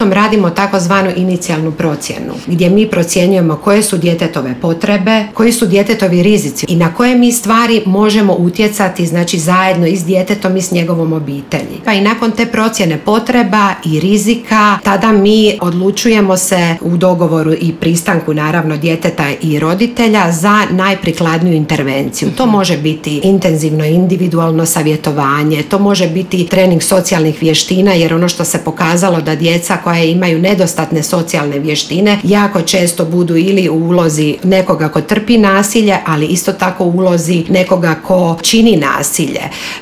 Radimo takozvanu inicijalnu procjenu, gdje mi procjenjujemo koje su djetetove potrebe, koji su djetetovi rizici i na koje mi stvari možemo utjecati, znači zajedno i s djetetom i s njegovom obitelji. Pa i nakon te procjene potreba i rizika, tada mi odlučujemo se u dogovoru i pristanku naravno djeteta i roditelja za najprikladniju intervenciju. To može biti intenzivno individualno savjetovanje, to može biti trening socijalnih vještina, jer ono što se pokazalo da djeca koja imaju nedostatne socijalne vještine jako često budu ili u ulozi nekoga ko trpi nasilje, ali isto tako u ulozi nekoga ko čini nasilje.